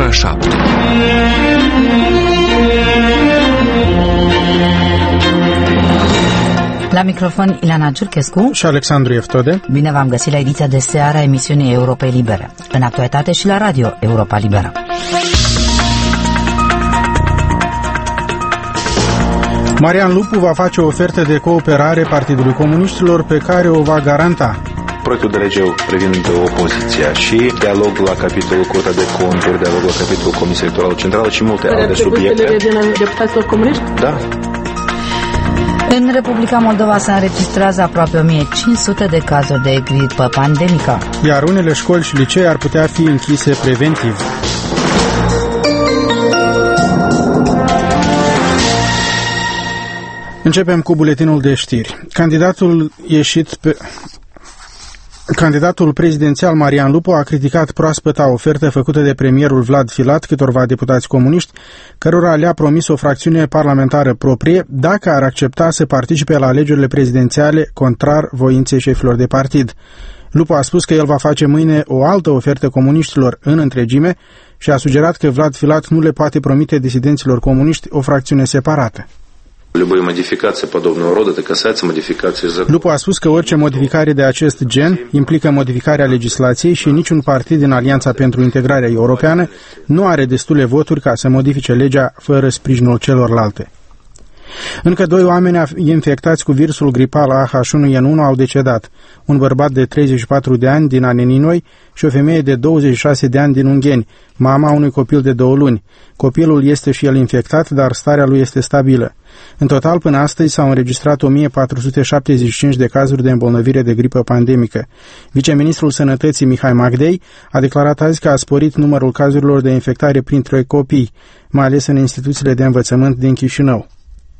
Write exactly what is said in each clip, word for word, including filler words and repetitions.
ora șapte. La microfon Ileana Giurchescu și Alexandru Eftode. Bine v-am găsit la ediția de seară a emisiunii Europei Libere, în actualitate și la radio Europa Liberă. Marian Lupu va face o ofertă de cooperare Partidului Comuniștilor pe care o va garanta. Proiectul de lege privind opoziția și dialog la capitolul Curtea de Conturi, dialog la capitolul Comisia Electorală Centrală și multe alte subiecte. Deputaților comuniști? Da. În Republica Moldova se înregistrează aproape o mie cinci sute de cazuri de gripă pandemică. Iar unele școli și licee ar putea fi închise preventiv. Începem cu buletinul de știri. Candidatul ieșit pe... Candidatul prezidențial Marian Lupu a criticat proaspăta ofertă făcută de premierul Vlad Filat câtorva deputați comuniști, cărora le-a promis o fracțiune parlamentară proprie dacă ar accepta să participe la alegerile prezidențiale contrar voinței șefilor de partid. Lupu a spus că el va face mâine o altă ofertă comuniștilor în întregime și a sugerat că Vlad Filat nu le poate promite disidenților comuniști o fracțiune separată. Lupu a spus că orice modificare de acest gen implică modificarea legislației și niciun partid din Alianța pentru Integrarea Europeană nu are destule voturi ca să modifice legea fără sprijinul celorlalte. Încă doi oameni infectați cu virusul gripal A H unu N unu au decedat, un bărbat de treizeci și patru de ani din Aneninoi și o femeie de douăzeci și șase de ani din Ungheni, mama unui copil de două luni. Copilul este și el infectat, dar starea lui este stabilă. În total, până astăzi s-au înregistrat o mie patru sute șaptezeci și cinci de cazuri de îmbolnăvire de gripă pandemică. Viceministrul Sănătății Mihai Magdei a declarat azi că a sporit numărul cazurilor de infectare printre copii, mai ales în instituțiile de învățământ din Chișinău.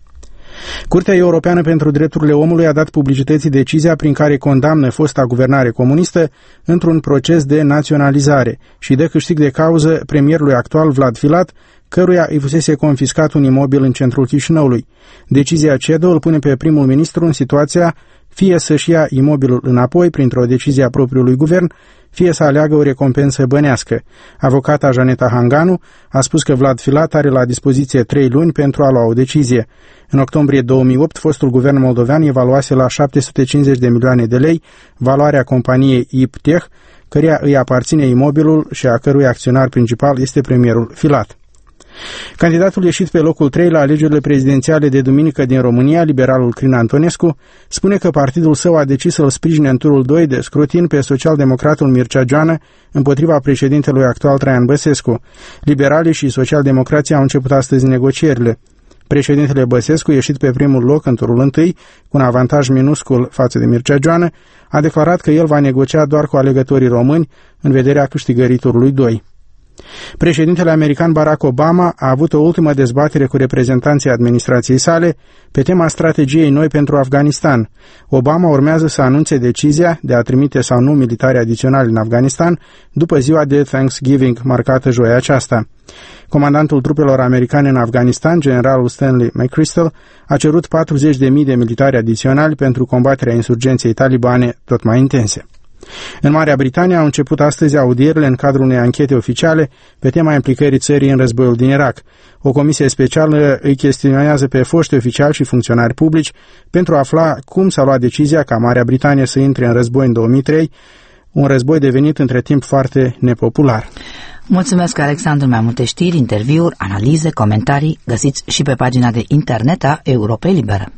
Curtea Europeană pentru Drepturile Omului a dat publicității decizia prin care condamnă fosta guvernare comunistă într-un proces de naționalizare și dă câștig de cauză premierului actual Vlad Filat, căruia îi fusese confiscat un imobil în centrul Chișinăului. Decizia C E D O îl pune pe primul ministru în situația fie să-și ia imobilul înapoi printr-o decizie a propriului guvern, fie să aleagă o recompensă bănească. Avocata Janeta Hanganu a spus că Vlad Filat are la dispoziție trei luni pentru a lua o decizie. În octombrie două mii opt, fostul guvern moldovean evaluase la șapte sute cincizeci de milioane de lei valoarea companiei I P Tech, căreia îi aparține imobilul și a cărui acționar principal este premierul Filat. Candidatul ieșit pe locul trei la alegerile prezidențiale de duminică din România, liberalul Crin Antonescu, spune că partidul său a decis să-l sprijine în turul doi de scrutin pe socialdemocratul Mircea Joană împotriva președintelui actual Traian Băsescu. Liberalii și socialdemocrații au început astăzi negocierile. Președintele Băsescu, ieșit pe primul loc în turul întâi, cu un avantaj minuscul față de Mircea Joană, a declarat că el va negocia doar cu alegătorii români în vederea câștigării turului doi. Președintele american Barack Obama a avut o ultimă dezbatere cu reprezentanții administrației sale pe tema strategiei noi pentru Afganistan. Obama urmează să anunțe decizia de a trimite sau nu militari adiționali în Afganistan după ziua de Thanksgiving marcată joia aceasta. Comandantul trupelor americane în Afganistan, generalul Stanley McChrystal, a cerut patruzeci de mii de militari adiționali pentru combaterea insurgenței talibane tot mai intense. În Marea Britanie au început astăzi audierile în cadrul unei anchete oficiale pe tema implicării țării în războiul din Irak. O comisie specială îi chestionează pe foști oficiali și funcționari publici pentru a afla cum s-a luat decizia ca Marea Britanie să intre în război în două mii trei, un război devenit între timp foarte nepopular. Mulțumesc, Alexandru. Mai multe știri, interviuri, analize, comentarii găsiți și pe pagina de internet a Europei Libere.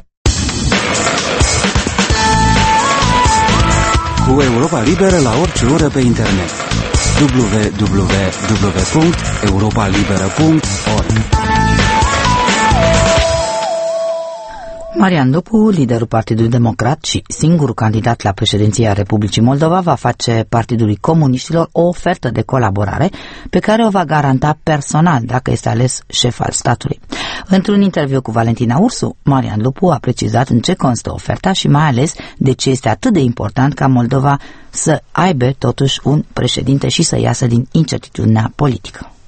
Cu Europa Liberă la orice oră pe internet. w w w punct europa liberă punct org. Marian Lupu, liderul Partidului Democrat și singurul candidat la președinția Republicii Moldova, va face Partidului Comuniștilor o ofertă de colaborare pe care o va garanta personal dacă este ales șef al statului. Într-un interviu cu Valentina Ursu, Marian Lupu a precizat în ce constă oferta și mai ales de ce este atât de important ca Moldova să aibă totuși un președinte și să iasă din incertitudinea politică.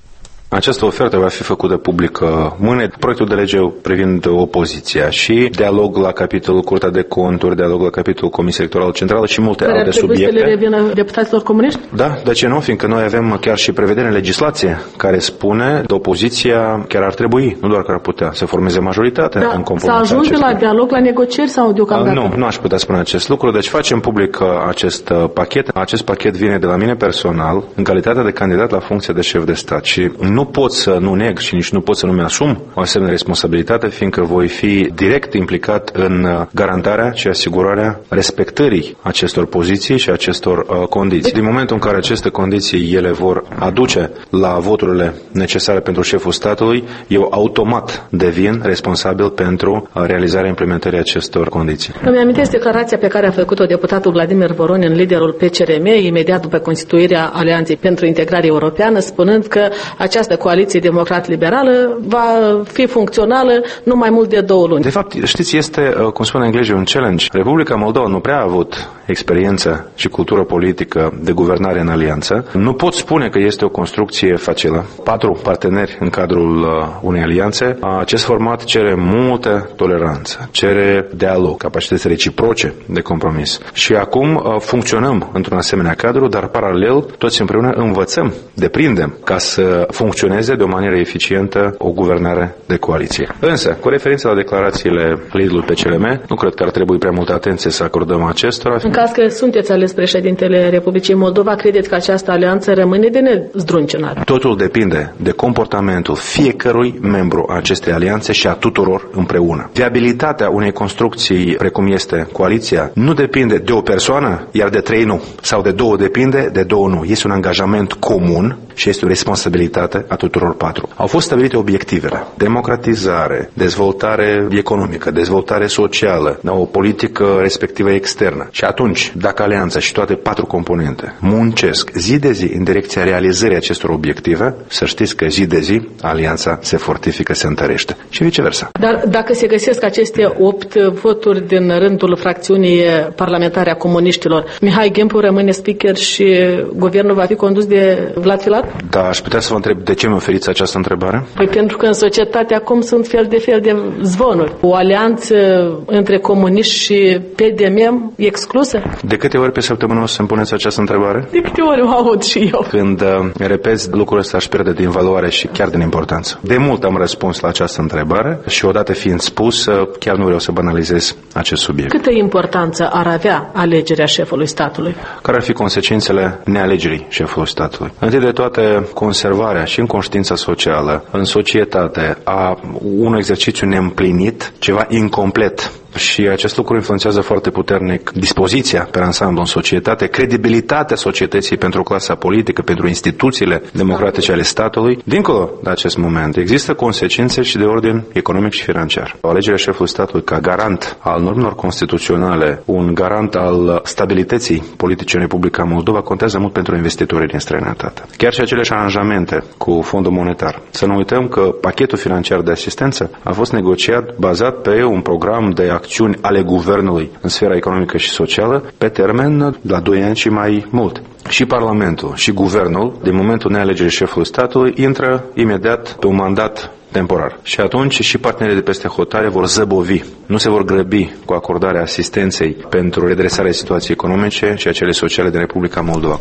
Această ofertă va fi făcută publică mâine. Proiectul de lege privind opoziția și dialog la capitolul Curtea de Conturi, dialog la capitolul Comisia Electorală Centrală și multe Care alte subiecte. Care ar trebui să le revină deputaților comuniști? Da, de ce nu? Fiindcă noi avem chiar și prevedere în legislație care spune că opoziția chiar ar trebui, nu doar că ar putea să formeze majoritate da, în componența să ajunge la dialog, la negocieri sau deocamdată? Nu, nu aș putea spune acest lucru, deci facem public acest pachet. Acest pachet vine de la mine personal, în calitate de candidat la funcție de șef de stat și nu pot să nu neg și nici nu pot să nu mi-asum o asemenea responsabilitate, fiindcă voi fi direct implicat în garantarea și asigurarea respectării acestor poziții și acestor uh, condiții. Din momentul în care aceste condiții ele vor aduce la voturile necesare pentru șeful statului, eu automat devin responsabil pentru realizarea implementării acestor condiții. Îmi amintesc declarația pe care a făcut-o deputatul Vladimir Voronin, liderul P C R M, imediat după constituirea Alianței pentru Integrare Europeană, spunând că această coaliție democrat-liberală va fi funcțională nu mai mult de două luni. De fapt, știți, este, cum spune englezii, un challenge. Republica Moldova nu prea a avut experiență și cultură politică de guvernare în alianță. Nu pot spune că este o construcție facilă. Patru parteneri în cadrul uh, unei alianțe. Acest format cere multă toleranță, cere dialog, capacități reciproce de compromis. Și acum uh, funcționăm într-un asemenea cadru, dar paralel toți împreună învățăm, deprindem ca să funcționeze de o manieră eficientă o guvernare de coaliție. Însă, cu referință la declarațiile liderului P C R M, nu cred că ar trebui prea multă atenție să acordăm acestora. În caz că sunteți ales președintele Republicii Moldova, credeți că această alianță rămâne de nezdruncinat? Totul depinde de comportamentul fiecărui membru a acestei alianțe și a tuturor împreună. Viabilitatea unei construcții precum este coaliția nu depinde de o persoană, iar de trei nu. Sau de două depinde, de două nu. Este un angajament comun și este o responsabilitate a tuturor patru. Au fost stabilite obiectivele: democratizare, dezvoltare economică, dezvoltare socială, o politică respectivă externă. Și atunci, dacă alianța și toate patru componente muncesc zi de zi în direcția realizării acestor obiective, să știți că zi de zi alianța se fortifică, se întărește. Și viceversa. Dar dacă se găsesc aceste opt voturi din rândul fracțiunii parlamentare a comuniștilor, Mihai Ghempu rămâne speaker și guvernul va fi condus de Vlad Filat? Da, aș putea să vă întreb de ce mi oferiți această întrebare? Păi pentru că în societate acum sunt fel de fel de zvonuri. O alianță între comuniști și P D M exclusă? De câte ori pe săptămână o să-mi puneți această întrebare? De câte ori o aud și eu. Când uh, repezi, lucrul ăsta își pierde din valoare și chiar din importanță. De mult am răspuns la această întrebare și odată fiind spus, uh, chiar nu vreau să banalizez acest subiect. Câtă importanță ar avea alegerea șefului statului? Care ar fi consecințele nealegerii șefului statului? Întâi de toate, conservarea și în conștiința socială, în societate, a unui exercițiu neîmplinit, ceva incomplet. Și acest lucru influențează foarte puternic dispoziția pe ansamblu în societate, credibilitatea societății pentru clasa politică, pentru instituțiile democratice ale statului. Dincolo de acest moment, există consecințe și de ordin economic și financiar. Alegerea șefului statului ca garant al normelor constituționale, un garant al stabilității politice în Republica Moldova, contează mult pentru investitorii din străinătate. Chiar și aceleași aranjamente cu Fondul Monetar. Să nu uităm că pachetul financiar de asistență a fost negociat bazat pe un program de acțiuni ale guvernului în sfera economică și socială pe termen la doi ani și mai mult. Și Parlamentul și Guvernul, din momentul nealegerii șefului statului, intră imediat pe un mandat temporar. Și atunci și partenerii de peste hotare vor zăbovi, nu se vor grăbi cu acordarea asistenței pentru redresarea situației economice și a cele sociale din Republica Moldova.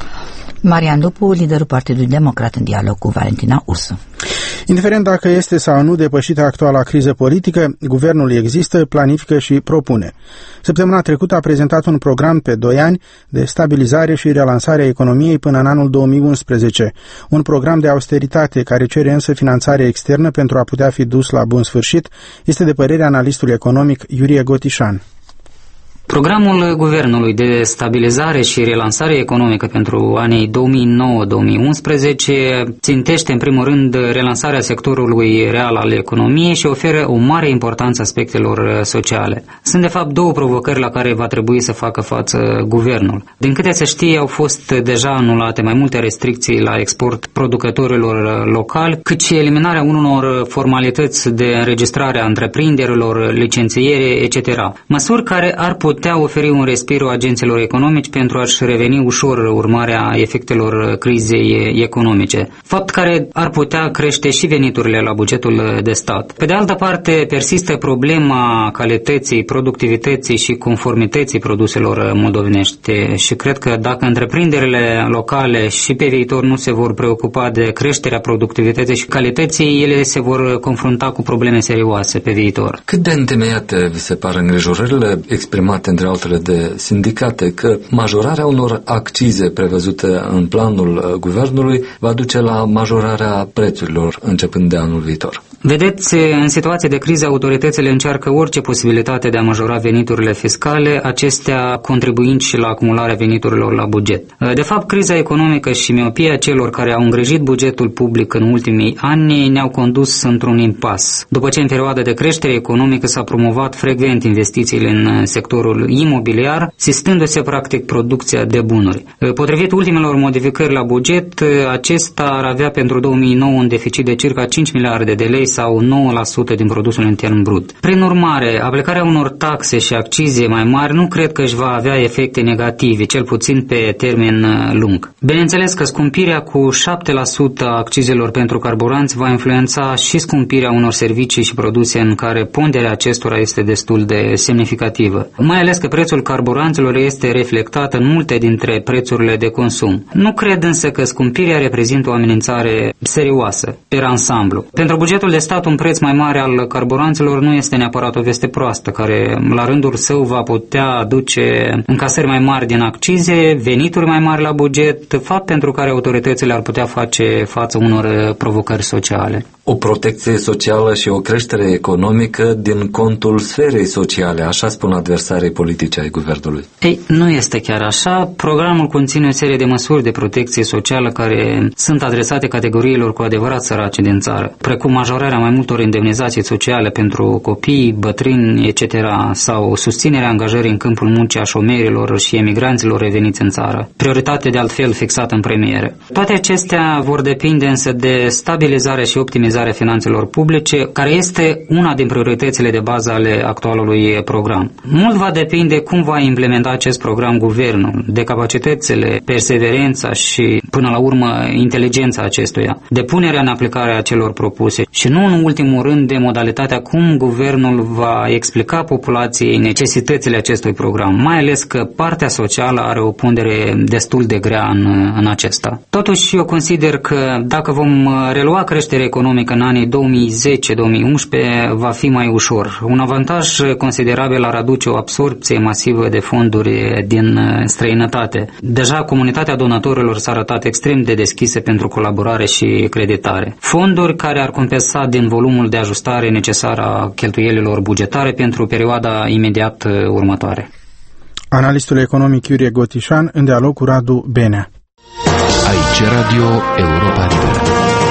Marian Lupu, liderul Partidului Democrat, în dialog cu Valentina Ursu. Indiferent dacă este sau nu depășită actuala criză politică, guvernul există, planifică și propune. Săptămâna trecută a prezentat un program pe doi ani de stabilizare și relansare a economiei până în anul două mii unsprezece. Un program de austeritate care cere însă finanțare externă pentru a putea fi dus la bun sfârșit, este de părerea analistului economic Iurie Gotișan. Programul Guvernului de stabilizare și relansare economică pentru anii două mii nouă două mii unsprezece țintește în primul rând relansarea sectorului real al economiei și oferă o mare importanță aspectelor sociale. Sunt de fapt două provocări la care va trebui să facă față Guvernul. Din câte se știe, au fost deja anulate mai multe restricții la export producătorilor locali, cât și eliminarea unor formalități de înregistrare a întreprinderilor, licențiere, et cetera. Măsuri care ar putea putea oferi un respiro agenților economici pentru a-și reveni ușor urmarea efectelor crizei economice, fapt care ar putea crește și veniturile la bugetul de stat. Pe de altă parte, persistă problema calității, productivității și conformității produselor moldovenești și cred că dacă întreprinderile locale și pe viitor nu se vor preocupa de creșterea productivității și calității, ele se vor confrunta cu probleme serioase pe viitor. Cât de întemeiate vi se par îngrijorările exprimate între altele de sindicate că majorarea unor accize prevăzute în planul guvernului va duce la majorarea prețurilor începând de anul viitor? Vedeți, în situație de criză, autoritățile încearcă orice posibilitate de a majora veniturile fiscale, acestea contribuind și la acumularea veniturilor la buget. De fapt, criza economică și miopia celor care au îngrijit bugetul public în ultimii ani ne-au condus într-un impas. După ce în perioada de creștere economică s-a promovat frecvent investițiile în sectorul imobiliar, sistându-se practic producția de bunuri. Potrivit ultimelor modificări la buget, acesta ar avea pentru două mii nouă un deficit de circa cinci miliarde de lei sau nouă la sută din produsul intern brut. Prin urmare, aplicarea unor taxe și accize mai mari nu cred că își va avea efecte negative, cel puțin pe termen lung. Bineînțeles că scumpirea cu șapte la sută a accizelor pentru carburanți va influența și scumpirea unor servicii și produse în care ponderea acestora este destul de semnificativă. Mai ales că prețul carburanților este reflectat în multe dintre prețurile de consum. Nu cred însă că scumpirea reprezintă o amenințare serioasă, per ansamblu. Pentru bugetul de stat, un preț mai mare al carburanților nu este neapărat o veste proastă, care la rândul său va putea aduce încasări mai mari din accize, venituri mai mari la buget, fapt pentru care autoritățile ar putea face față unor provocări sociale. O protecție socială și o creștere economică din contul sferei sociale, așa spun adversarii politici ai guvernului. Ei, nu este chiar așa. Programul conține o serie de măsuri de protecție socială care sunt adresate categoriilor cu adevărat sărace din țară, precum majorarea mai multor indemnizații sociale pentru copii, bătrâni, et cetera, sau susținerea angajării în câmpul muncii a șomerilor și emigranților reveniți în țară. Prioritate de altfel fixată în premiere. Toate acestea vor depinde însă de stabilizarea și optimizarea finanțelor publice, care este una din prioritățile de bază ale actualului program. Mult va depinde cum va implementa acest program guvernul, de capacitățile, perseverența și, până la urmă, inteligența acestuia, de punerea în aplicare a celor propuse și nu în ultimul rând de modalitatea cum guvernul va explica populației necesitățile acestui program, mai ales că partea socială are o pondere destul de grea în, în acesta. Totuși, eu consider că dacă vom relua creșterea economică în anii două mii zece două mii unsprezece, va fi mai ușor. Un avantaj considerabil ar aduce o absorbție masivă de fonduri din străinătate. Deja comunitatea donatorilor s-a arătat extrem de deschisă pentru colaborare și creditare. Fonduri care ar compensa din volumul de ajustare necesar a cheltuielilor bugetare pentru perioada imediat următoare. Analistul economic Iurie Gotișan în dialog cu Radu Benea. Aici Radio Europa Liberă.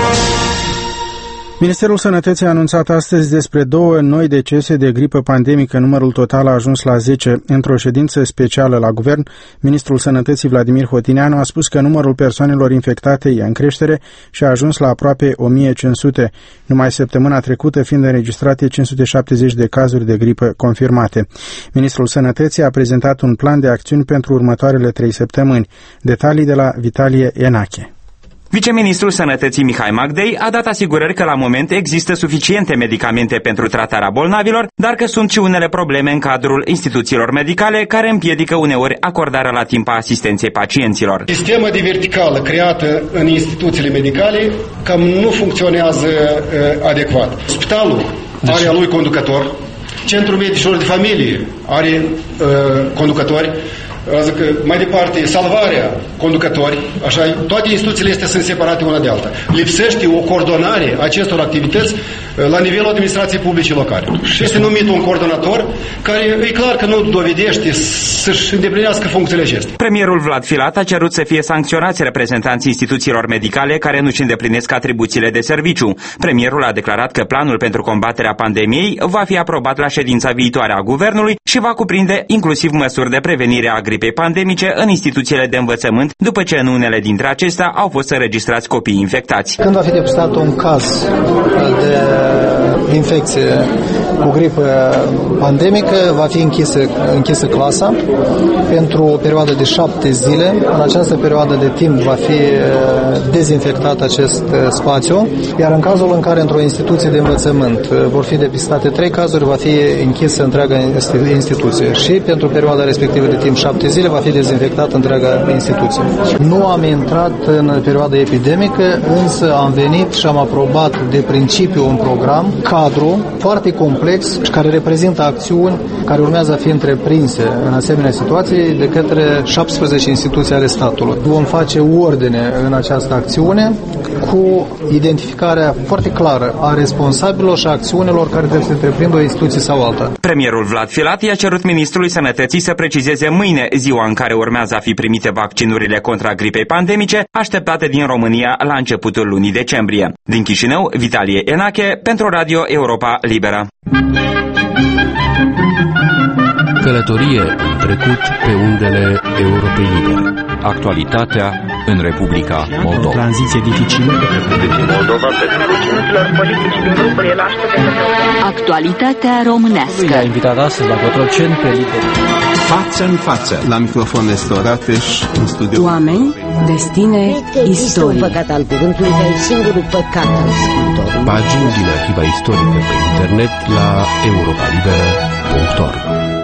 Ministerul Sănătății a anunțat astăzi despre două noi decese de gripă pandemică. Numărul total a ajuns la zece. Într-o ședință specială la guvern, ministrul Sănătății Vladimir Hotineanu a spus că numărul persoanelor infectate e în creștere și a ajuns la aproape o mie cinci sute, numai săptămâna trecută fiind înregistrate cinci sute șaptezeci de cazuri de gripă confirmate. Ministrul Sănătății a prezentat un plan de acțiuni pentru următoarele trei săptămâni. Detalii de la Vitalie Enache. Viceministrul Sănătății Mihai Magdei a dat asigurări că la moment există suficiente medicamente pentru tratarea bolnavilor, dar că sunt și unele probleme în cadrul instituțiilor medicale care împiedică uneori acordarea la timp a asistenței pacienților. Sistema de verticală creată în instituțiile medicale cam nu funcționează uh, adecvat. Spitalul deci... are a lui conducător, Centrul Medicilor de Familie are uh, conducători, Zic că mai departe, salvarea conducători, așa, toate instituțiile astea sunt separate una de alta. Lipsește o coordonare a acestor activități la nivelul administrației publice locale. Și este numit un coordonator care e clar că nu dovedește să-și îndeplinească funcțiile acestea. Premierul Vlad Filat a cerut să fie sancționați reprezentanții instituțiilor medicale care nu-și îndeplinesc atribuțiile de serviciu. Premierul a declarat că planul pentru combaterea pandemiei va fi aprobat la ședința viitoare a guvernului și va cuprinde inclusiv măsuri de prevenire a gripei pandemice în instituțiile de învățământ echivalent, după ce în unele dintre acestea au fost înregistrați copii infectați. Când va fi depistat un caz de infecție cu gripă pandemică, va fi închisă, închisă clasa pentru o perioadă de șapte zile. În această perioadă de timp va fi dezinfectat acest spațiu, iar în cazul în care într-o instituție de învățământ vor fi depistate trei cazuri, va fi închisă întreaga instituție și pentru perioada respectivă de timp șapte zile va fi dezinfectată întreaga instituție. Nu am intrat în perioada epidemică, însă am venit și am aprobat de principiu un program, cadru, foarte complex, care reprezintă acțiuni care urmează a fi întreprinse în asemenea situații de către șaptesprezece instituții ale statului. Vom face ordine în această acțiune cu identificarea foarte clară a responsabililor și a acțiunilor care trebuie să întreprindă o instituție sau alta. Premierul Vlad Filat i-a cerut Ministrului Sănătății să precizeze mâine ziua în care urmează a fi primite vaccinurile contra gripei pandemice, așteptate din România la începutul lunii decembrie. Din Chișinău, Vitalie Enache, pentru Radio Europa Liberă. Călătorie în trecut pe undele Europei Libere. Actualitatea în Republica Moldova. O tranziție dificilă de Republica Moldova pentru politici din grupurile Actualitatea românească. I-a invitat astăzi la Cotroceni pe liber. Față în față, la microfon Nestor Rateș, în studio. Oameni, destine, istorie. Păcat al cuvântului, că e singurul păcat al scriitorului. Pagini din arhiva istorică pe internet la europa liberă punct org.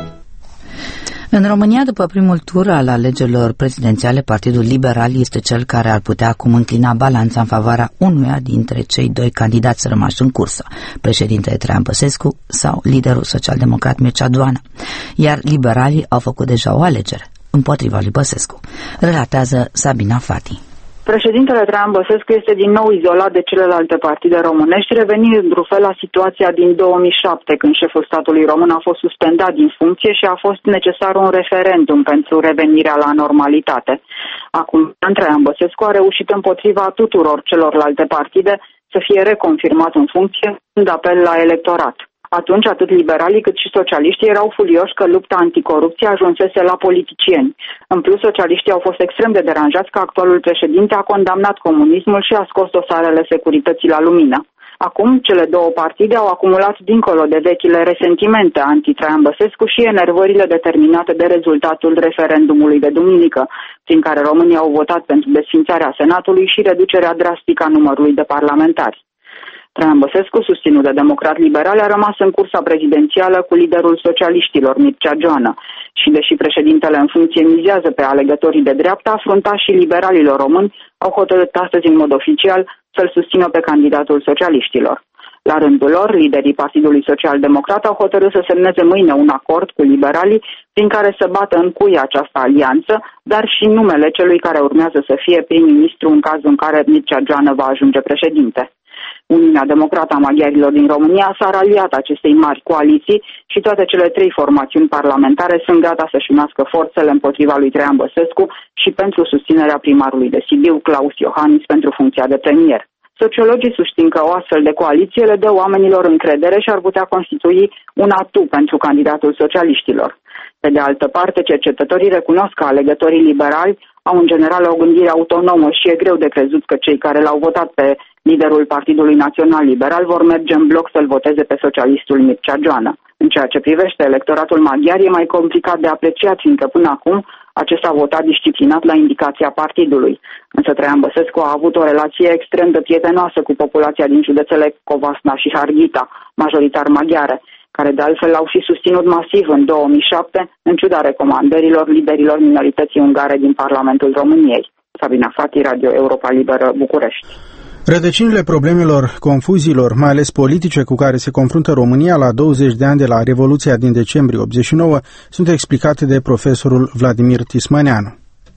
În România, după primul tur al alegerilor prezidențiale, Partidul Liberal este cel care ar putea acum înclina balanța în favoarea unuia dintre cei doi candidați rămași în cursă, președintele Traian Băsescu sau liderul social-democrat Mircea Doana. Iar liberalii au făcut deja o alegere împotriva lui Băsescu, relatează Sabina Fati. Președintele Traian Băsescu este din nou izolat de celelalte partide românești, revenind într-un fel la situația din două mii șapte, când șeful statului român a fost suspendat din funcție și a fost necesar un referendum pentru revenirea la normalitate. Acum, Traian Băsescu a reușit împotriva tuturor celorlalte partide să fie reconfirmat în funcție, în apel la electorat. Atunci, atât liberalii cât și socialiștii erau furioși că lupta anticorupție ajunsese la politicieni. În plus, socialiștii au fost extrem de deranjați că actualul președinte a condamnat comunismul și a scos dosarele securității la lumină. Acum, cele două partide au acumulat dincolo de vechile resentimente anti-Traian Băsescu și enervările determinate de rezultatul referendumului de duminică, prin care românii au votat pentru desființarea Senatului și reducerea drastică a numărului de parlamentari. Traian Băsescu, susținut de democrat liberal, a rămas în cursa prezidențială cu liderul socialiștilor, Mircea Joană. Și deși președintele în funcție mizează pe alegătorii de dreapta, fruntașii liberalilor români au hotărât astăzi în mod oficial să-l susțină pe candidatul socialiștilor. La rândul lor, liderii Partidului Social-Democrat au hotărât să semneze mâine un acord cu liberalii prin care să bată în cuie această alianță, dar și numele celui care urmează să fie prim-ministru în cazul în care Mircea Joană va ajunge președinte. Uniunea Democrată a Maghiarilor din România s-a raliat acestei mari coaliții și toate cele trei formațiuni parlamentare sunt gata să-și unească forțele împotriva lui Traian Băsescu și pentru susținerea primarului de Sibiu, Claus Iohannis, pentru funcția de premier. Sociologii susțin că o astfel de coaliție le dă oamenilor încredere și ar putea constitui un atu pentru candidatul socialiștilor. Pe de altă parte, cercetătorii recunosc că alegătorii liberali au în general o gândire autonomă și e greu de crezut că cei care l-au votat pe liderul Partidului Național Liberal vor merge în bloc să-l voteze pe socialistul Mircea Joană. În ceea ce privește electoratul maghiar e mai complicat de apreciat, fiindcă până acum acesta a votat disciplinat la indicația partidului. Însă Traian Băsescu a avut o relație extrem de prietenoasă cu populația din județele Covasna și Harghita, majoritar maghiare, care de altfel l-au și susținut masiv în două mii șapte, în ciuda recomandărilor liderilor minorității ungare din Parlamentul României. Sabina Fati, Radio Europa Liberă, București. Rădăcinile problemelor, confuziilor, mai ales politice, cu care se confruntă România la douăzeci de ani de la Revoluția din decembrie optzeci și nouă, sunt explicate de profesorul Vladimir Tismaneanu.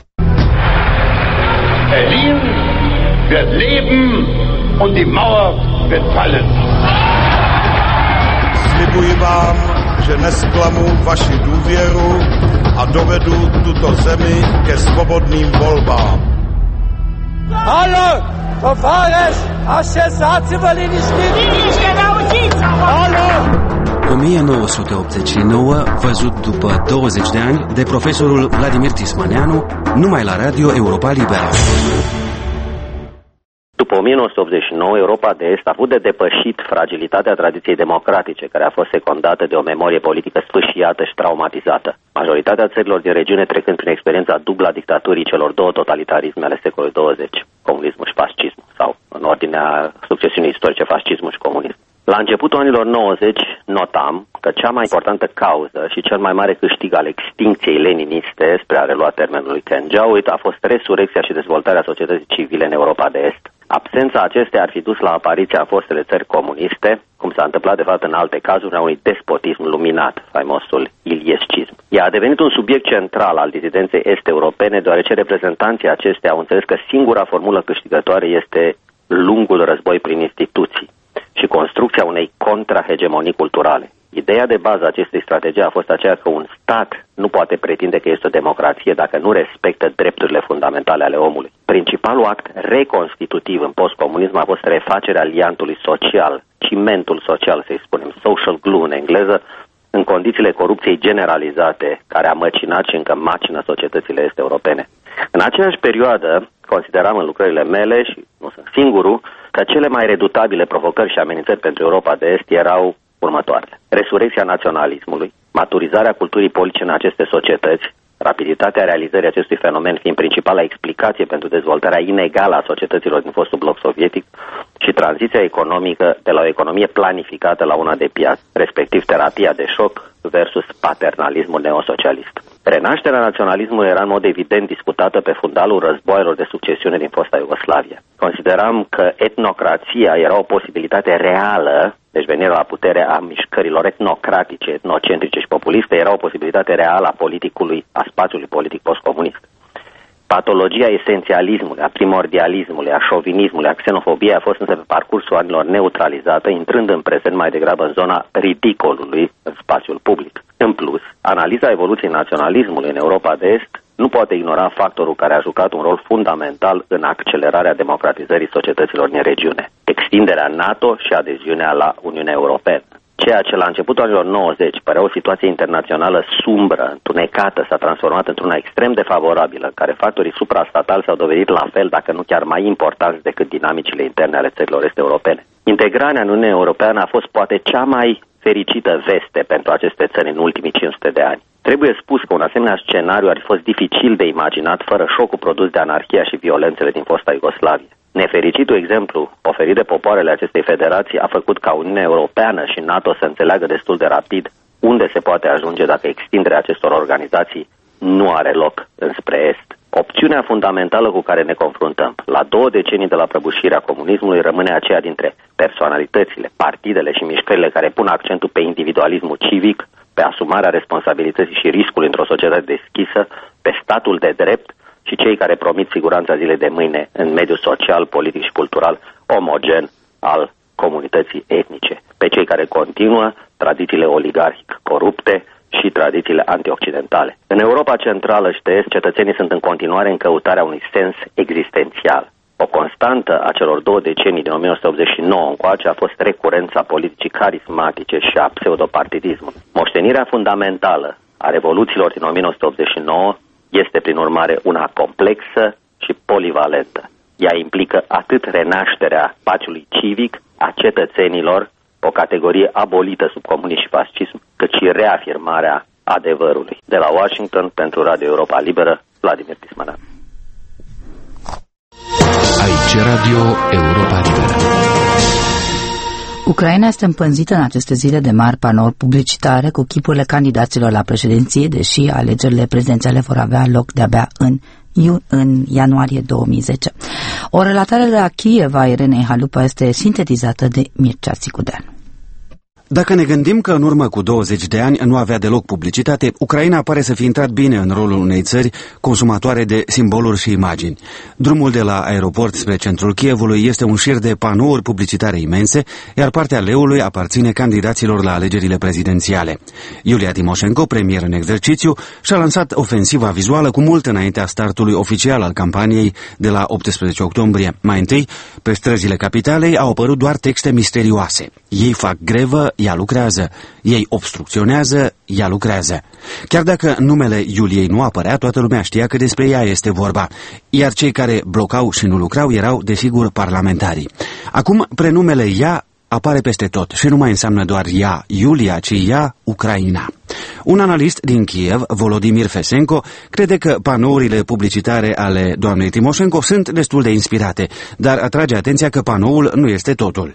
Berlin wird leben und die Mauer wird fallen. Slibuji vám, že nesklamu vaši důvěru a dovedu tuto zemi ke svobodným volbám. Hallo! Tovarăși, așezați-vă liniștit! Liniște, ne auziți! Alo! o mie nouă sute optzeci și nouă, văzut după douăzeci de ani de profesorul Vladimir Tismaneanu, numai la Radio Europa Liberă. După o mie nouă sute optzeci și nouă, Europa de Est a avut de depășit fragilitatea tradiției democratice, care a fost secundată de o memorie politică sfâșiată și traumatizată. Majoritatea țărilor din regiune trecând prin experiența dublă a dictaturii celor două totalitarisme ale secolului douăzeci, comunismul și fascismul, sau în ordinea succesiunii istorice, fascismul și comunism. La începutul anilor nouăzeci notam că cea mai importantă cauză și cel mai mare câștig al extincției leniniste, spre a relua termenul lui Ken Jowett, a fost resurrecția și dezvoltarea societății civile în Europa de Est. Absența acesteia ar fi dus la apariția în fostele țări comuniste, cum s-a întâmplat de fapt în alte cazuri, a unui despotism luminat, faimosul iliescism. Ea a devenit un subiect central al dizidenței est-europene, deoarece reprezentanții acestea au înțeles că singura formulă câștigătoare este lungul război prin instituții și construcția unei contrahegemonii culturale. Ideea de bază a acestei strategii a fost aceea că un stat nu poate pretinde că este o democrație dacă nu respectă drepturile fundamentale ale omului. Principalul act reconstitutiv în postcomunism a fost refacerea liantului social, cimentul social, să-i spunem, social glue în engleză, în condițiile corupției generalizate care a măcinat și încă macină societățile est-europene. În aceeași perioadă, consideram în lucrările mele, și nu sunt singurul, că cele mai redutabile provocări și amenințări pentru Europa de Est erau următoarele. Resurecția naționalismului, maturizarea culturii politice în aceste societăți, rapiditatea realizării acestui fenomen fiind principala explicație pentru dezvoltarea inegală a societăților din fostul bloc sovietic și tranziția economică de la o economie planificată la una de piață, respectiv terapia de șoc versus paternalismul neosocialist. Renașterea naționalismului era în mod evident discutată pe fundalul războaielor de succesiune din fosta Iugoslavie. Consideram că etnocrația era o posibilitate reală, deci venirea la putere a mișcărilor etnocratice, etnocentrice și populiste era o posibilitate reală a politicului, a spațiului politic postcomunist. Patologia esențialismului, a primordialismului, a șovinismului, a xenofobiei a fost însă pe parcursul anilor neutralizată, intrând în prezent mai degrabă în zona ridicolului în spațiul public. În plus, analiza evoluției naționalismului în Europa de Est nu poate ignora factorul care a jucat un rol fundamental în accelerarea democratizării societăților din regiune, extinderea NATO și adeziunea la Uniunea Europeană. Ceea ce la începutul anilor nouăzeci părea o situație internațională sumbră, întunecată, s-a transformat într-una extrem de favorabilă, în care factorii suprastatali s-au dovedit la fel, dacă nu chiar mai importanți decât dinamicile interne ale țărilor est-europene. Integrarea în Uniunea Europeană a fost poate cea mai fericită veste pentru aceste țări în ultimii cinci sute de ani. Trebuie spus că un asemenea scenariu ar fi fost dificil de imaginat fără șocul produs de anarhia și violențele din fosta Iugoslavie. Nefericitul exemplu oferit de popoarele acestei federații a făcut ca Uniunea Europeană și NATO să înțeleagă destul de rapid unde se poate ajunge dacă extinderea acestor organizații nu are loc înspre Est. Opțiunea fundamentală cu care ne confruntăm la două decenii de la prăbușirea comunismului rămâne aceea dintre personalitățile, partidele și mișcările care pun accentul pe individualismul civic, pe asumarea responsabilității și riscului într-o societate deschisă, pe statul de drept, și cei care promit siguranța zilei de mâine în mediul social, politic și cultural omogen al comunității etnice, pe cei care continuă tradițiile oligarhic corupte și tradițiile antioccidentale. În Europa Centrală și de Est, cetățenii sunt în continuare în căutarea unui sens existențial. O constantă a celor două decenii din o mie nouă sute optzeci și nouă încoace a fost recurența politicii carismatice și a pseudopartidismului. Moștenirea fundamentală a revoluțiilor din o mie nouă sute optzeci și nouă este, prin urmare, una complexă și polivalentă. Ea implică atât renașterea spațiului civic a cetățenilor, o categorie abolită sub comunism și fascism, cât și reafirmarea adevărului. De la Washington, pentru Radio Europa Liberă, Vladimir Tismaneanu. Aici Radio Europa Liberă. Ucraina este împânzită în aceste zile de mari panouri publicitare cu chipurile candidaților la președinție, deși alegerile prezidențiale vor avea loc de-abia în, în ianuarie două mii zece. O relatare de la Kiev a Irenei Halupa este sintetizată de Mircea Țicudeanu. Dacă ne gândim că în urmă cu douăzeci de ani nu avea deloc publicitate, Ucraina pare să fi intrat bine în rolul unei țări consumatoare de simboluri și imagini. Drumul de la aeroport spre centrul Kievului este un șir de panouri publicitare imense, iar partea leului aparține candidaților la alegerile prezidențiale. Iulia Timoșenko, premier în exercițiu, și-a lansat ofensiva vizuală cu mult înaintea startului oficial al campaniei de la optsprezece octombrie. Mai întâi, pe străzile capitalei au apărut doar texte misterioase. Ei fac grevă, ea lucrează. Ei obstrucționează, ea lucrează. Chiar dacă numele Iuliei nu apărea, toată lumea știa că despre ea este vorba. Iar cei care blocau și nu lucrau erau, desigur, parlamentarii. Acum, prenumele ea apare peste tot și nu mai înseamnă doar ea, Iulia, ci ea, Ucraina. Un analist din Kiev, Volodymyr Fesenko, crede că panourile publicitare ale doamnei Timoșenko sunt destul de inspirate, dar atrage atenția că panoul nu este totul.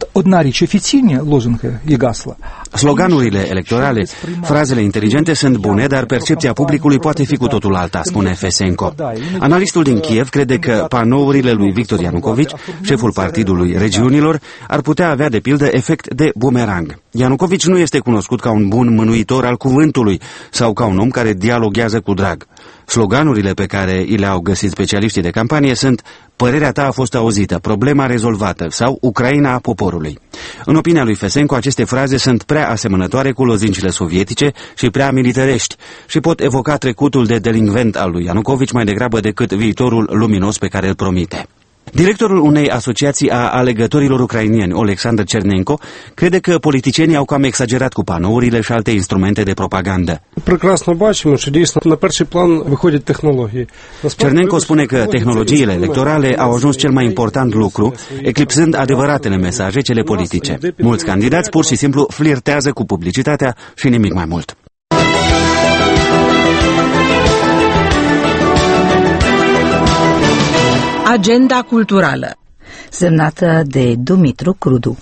Sloganurile electorale, frazele inteligente sunt bune, dar percepția publicului poate fi cu totul alta, spune Fesenko. Analistul din Kiev crede că panourile lui Victor Ianucovici, șeful Partidului Regiunilor, ar putea avea de pildă efect de bumerang. Ianucovici nu este cunoscut ca un bun mânuitor al cuvântului sau ca un om care dialoghează cu drag. Sloganurile pe care i le-au găsit specialiștii de campanie sunt "Părerea ta a fost auzită, problema rezolvată" sau "Ucraina a poporului". În opinia lui Fesenko, aceste fraze sunt prea asemănătoare cu lozincile sovietice și prea militarești și pot evoca trecutul de delinvent al lui Ianucovici mai degrabă decât viitorul luminos pe care îl promite. Directorul unei asociații a alegătorilor ucrainieni, Oleksandr Chernenko, crede că politicienii au cam exagerat cu panourile și alte instrumente de propagandă. Chernenko spune că tehnologiile electorale au ajuns cel mai important lucru, eclipsând adevăratele mesaje, cele politice. Mulți candidați pur și simplu flirtează cu publicitatea și nimic mai mult. Agenda culturală, semnată de Dumitru Crudu.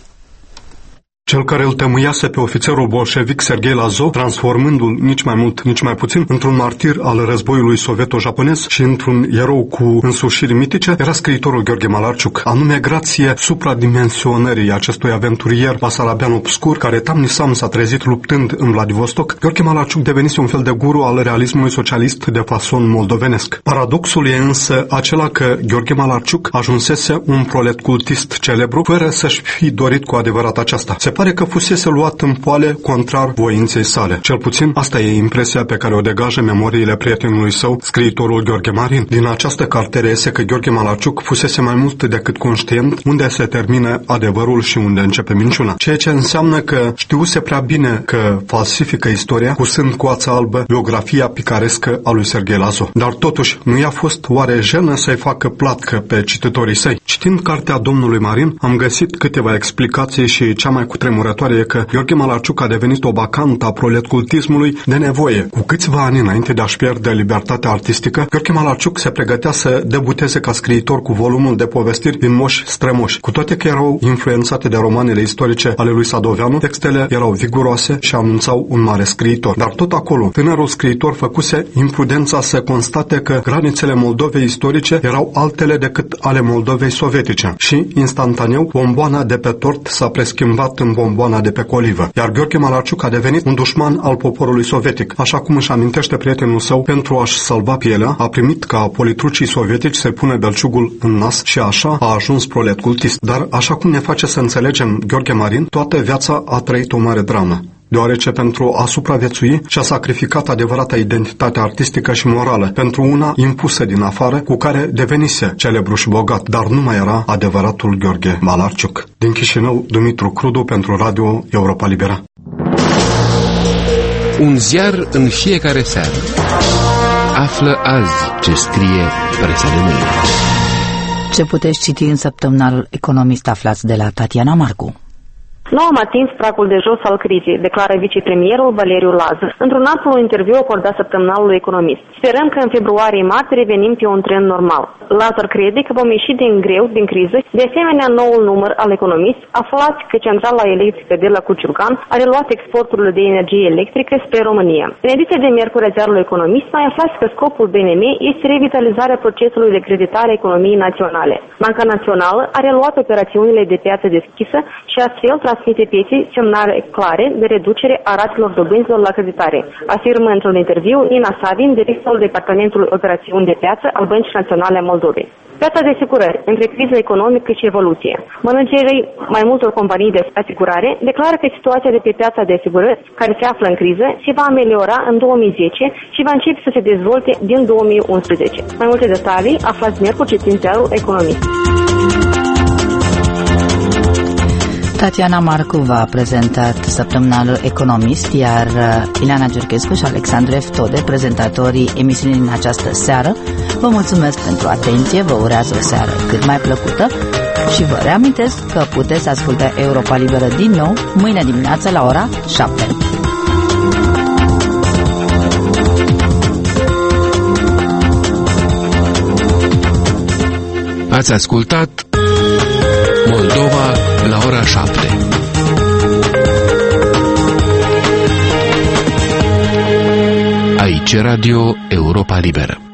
Cel care îl tămâiase pe ofițerul bolșevic Serghei Lazov, transformându-l nici mai mult, nici mai puțin într-un martir al războiului sovieto-japonez și într-un erou cu însușiri mitice, era scriitorul Gheorghe Malarciuc. Anume grație supradimensionării acestui aventurier basarabean obscur, care tamnisam s-a trezit luptând în Vladivostok, Gheorghe Malarciuc devenise un fel de guru al realismului socialist de fason moldovenesc. Paradoxul e însă acela că Gheorghe Malarciuc ajunsese un prolet cultist celebru, fără să-și fi dorit cu adevărat aceasta. Se pare că fusese luat în poale contrar voinței sale. Cel puțin asta e impresia pe care o degajă memoriile prietenului său, scriitorul Gheorghe Marin. Din această carte reiese că Gheorghe Malarciuc fusese mai mult decât conștient unde se termină adevărul și unde începe minciuna. Ceea ce înseamnă că știuse prea bine că falsifică istoria, cusând cu ața albă biografia picarescă a lui Serghei Lazov. Dar totuși, nu i-a fost oare jenă să-i facă platcă pe cititorii săi? Citind cartea domnului Marin, am găsit câteva explicații și cea mai cutremurătoare e că Gheorghe Malarciuc a devenit o bacantă a proletcultismului de nevoie. Cu câțiva ani înainte de a-și pierde libertatea artistică, Gheorghe Malarciuc se pregătea să debuteze ca scriitor cu volumul de povestiri din Moși strămoși. Cu toate că erau influențate de romanele istorice ale lui Sadoveanu, textele erau viguroase și anunțau un mare scriitor. Dar tot acolo, tânărul scriitor făcuse imprudența să constate că granițele Moldovei istorice erau altele decât ale Moldovei sovietice și, instantaneu, bomboana de pe tort s-a preschimbat în bomboana de pe colivă, iar Gheorghe Malarciuc a devenit un dușman al poporului sovietic. Așa cum își amintește prietenul său, pentru a-și salva pielea, a primit ca politrucii sovietici să-i pune belciugul în nas și așa a ajuns prolet cultist. Dar, așa cum ne face să înțelegem Gheorghe Marin, toată viața a trăit o mare dramă, deoarece pentru a supraviețui și-a sacrificat adevărata identitate artistică și morală pentru una impusă din afară, cu care devenise celebru și bogat, dar nu mai era adevăratul Gheorghe Malarciuc. Din Chișinău, Dumitru Crudu pentru Radio Europa Libera. Un ziar în fiecare seară. Află azi ce scrie presa de mâine. Ce puteți citi în săptămânalul Economist aflați de la Tatiana Marcu? Nu am atins pragul de jos al crizei, declară vicepremierul Valeriu Lazar într-un amplu interviu acordat săptămânalului Economist. Sperăm că în februarie-martie revenim pe un trend normal. Lazar crede că vom ieși din greu din criză. De asemenea, noul număr al Economist aflați că centrala electrică de la Cuciucan a reluat exporturile de energie electrică spre România. În ediția de miercuri a ziarului Economist mai aflați că scopul B N M este revitalizarea procesului de creditare a economiei naționale. Banca Națională a reluat operațiunile de piață deschisă și astfel transmite pieței semnale clare de reducere a ratelor dobânzilor la creditare, afirmă într-un interviu Nina Savin, directorul Departamentului Operațiuni de Piață al Băncii Naționale a Moldovei. Piața de asigurări, între criză economică și evoluție. Managerii mai multor companii de asigurare declară că situația de pe piața de asigurări, care se află în criză, se va ameliora în două mii zece și va începe să se dezvolte din două mii unsprezece. Mai multe detalii aflați miercuri citind ziarul Economist. Tatiana Marcu v-a prezentat săptămânalul Economist, iar Ileana Giurchescu și Alexandru Eftode, prezentatorii emisiunii din această seară. Vă mulțumesc pentru atenție, vă urează o seară cât mai plăcută și vă reamintesc că puteți asculta Europa Liberă din nou mâine dimineață la ora șapte. Ați ascultat Moldova la ora șapte. Aici Radio Europa Liberă.